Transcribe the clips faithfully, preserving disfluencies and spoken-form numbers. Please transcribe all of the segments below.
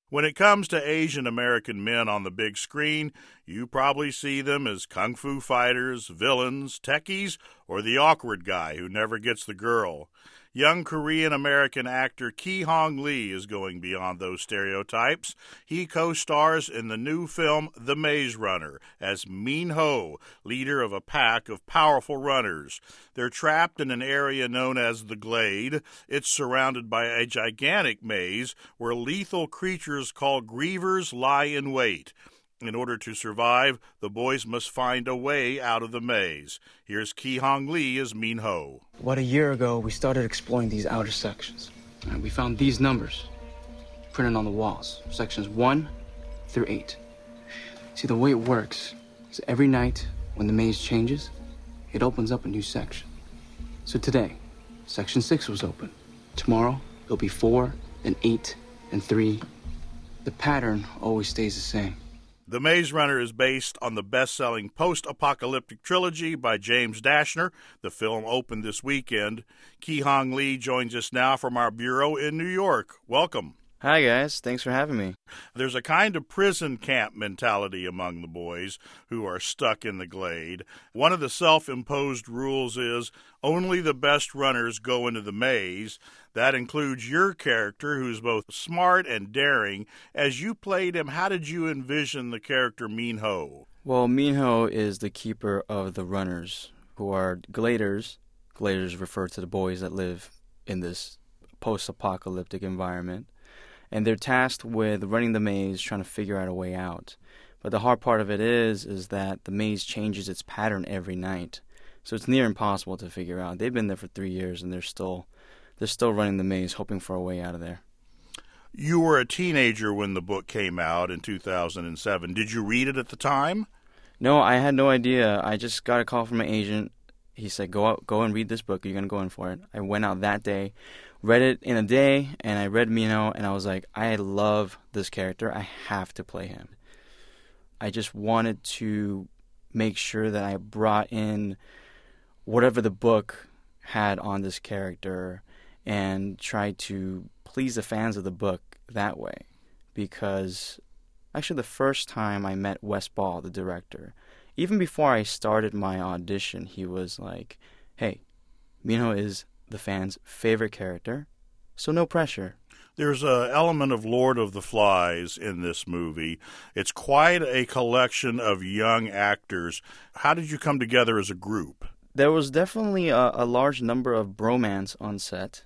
When it comes to Asian American men on the big screen, you probably see them as kung fu fighters, villains, techies, or the awkward guy who never gets the girl. Young Korean American actor Ki Hong Lee is going beyond those stereotypes. He co-stars in the new film The Maze Runner as Min Ho, leader of a pack of powerful runners. They're trapped in an area known as the Glade. It's surrounded by a gigantic maze where lethal creatures called grievers lie in wait. In order to survive, the boys must find a way out of the maze. Here's Ki Hong Lee as Min Ho. What, a year ago, we started exploring these outer sections. And we found these numbers printed on the walls, sections one through eight. See, the way it works is every night when the maze changes, it opens up a new section. So today, section six was open. Tomorrow, it'll be four, then eight, and three. The pattern always stays the same. The Maze Runner is based on the best-selling post-apocalyptic trilogy by James Dashner. The film opened this weekend. Ki Hong Lee joins us now from our bureau in New York. Welcome. Hi, guys. Thanks for having me. There's a kind of prison camp mentality among the boys who are stuck in the Glade. One of the self-imposed rules is only the best runners go into the maze. That includes your character, who's both smart and daring. As you played him, how did you envision the character Min Ho? Well, Min Ho is the keeper of the runners, who are gladers. Gladers refer to the boys that live in this post-apocalyptic environment. And they're tasked with running the maze, trying to figure out a way out. But the hard part of it is, is that the maze changes its pattern every night. So it's near impossible to figure out. They've been there for three years, and they're still, they're still running the maze, hoping for a way out of there. You were a teenager when the book came out in two thousand seven. Did you read it at the time? No, I had no idea. I just got a call from my agent. He said, go out, go and read this book. You're going to go in for it. I went out that day, read it in a day, and I read Min Ho, and I was like, I love this character. I have to play him. I just wanted to make sure that I brought in whatever the book had on this character and try to please the fans of the book that way. Because actually the first time I met Wes Ball, the director, even before I started my audition, he was like, hey, Min Ho is the fans' favorite character, so no pressure. There's an element of Lord of the Flies in this movie. It's quite a collection of young actors. How did you come together as a group? There was definitely a, a large number of bromance on set.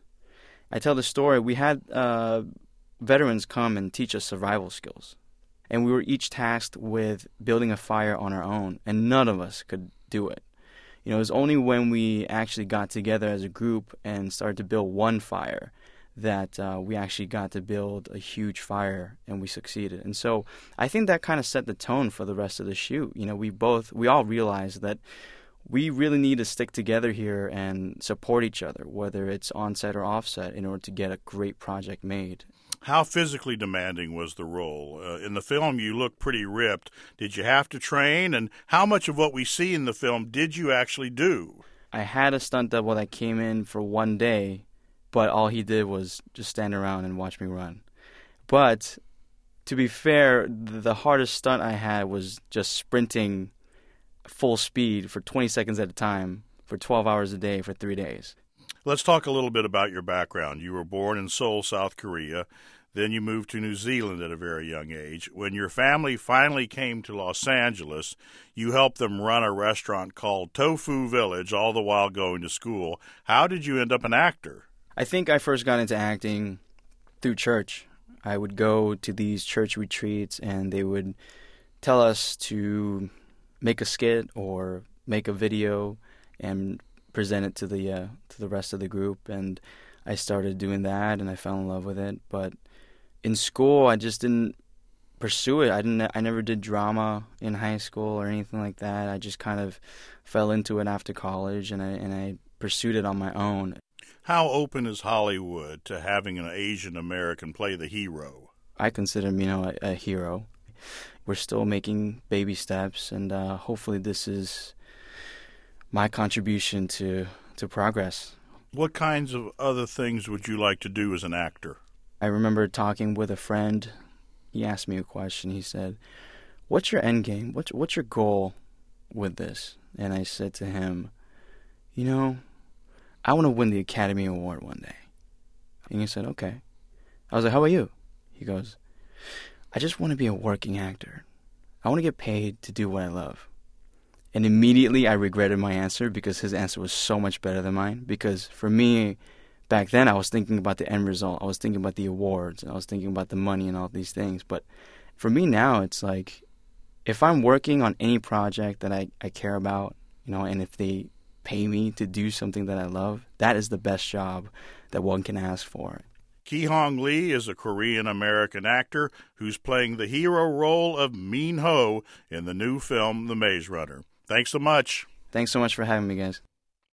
I tell the story, we had uh, veterans come and teach us survival skills. And we were each tasked with building a fire on our own, and none of us could do it. You know, it was only when we actually got together as a group and started to build one fire that uh, we actually got to build a huge fire, and we succeeded. And so I think that kind of set the tone for the rest of the shoot. You know, we both, we all realized that we really need to stick together here and support each other, whether it's on-set or off-set, in order to get a great project made. How physically demanding was the role? Uh, in the film, you look pretty ripped. Did you have to train? And how much of what we see in the film did you actually do? I had a stunt double that came in for one day, but all he did was just stand around and watch me run. But to be fair, the hardest stunt I had was just sprinting full speed for twenty seconds at a time for twelve hours a day for three days. Let's talk a little bit about your background. You were born in Seoul, South Korea. Then you moved to New Zealand at a very young age. When your family finally came to Los Angeles, you helped them run a restaurant called Tofu Village, all the while going to school. How did you end up an actor? I think I first got into acting through church. I would go to these church retreats, and they would tell us to make a skit or make a video and present it to the uh, to the rest of the group, and I started doing that, and I fell in love with it. But in school, I just didn't pursue it. I didn't. I never did drama in high school or anything like that. I just kind of fell into it after college, and I and I pursued it on my own. How open is Hollywood to having an Asian American play the hero? I consider him, you know, a, a hero. We're still making baby steps, and uh, hopefully this is my contribution to, to progress. What kinds of other things would you like to do as an actor? I remember talking with a friend he asked me a question. He said, "What's your end game? What's what's your goal with this?" And I said to him, "You know, I want to win the Academy Award one day." And he said, "Okay." I was like, "How about you?" He goes, "I just want to be a working actor. I want to get paid to do what I love." And immediately I regretted my answer because his answer was so much better than mine. Because for me, back then I was thinking about the end result. I was thinking about the awards. And I was thinking about the money and all these things. But for me now, it's like, if I'm working on any project that I, I care about, you know, and if they pay me to do something that I love, that is the best job that one can ask for. Ki-Hong Lee is a Korean-American actor who's playing the hero role of Min Ho in the new film The Maze Runner. Thanks so much. Thanks so much for having me, guys.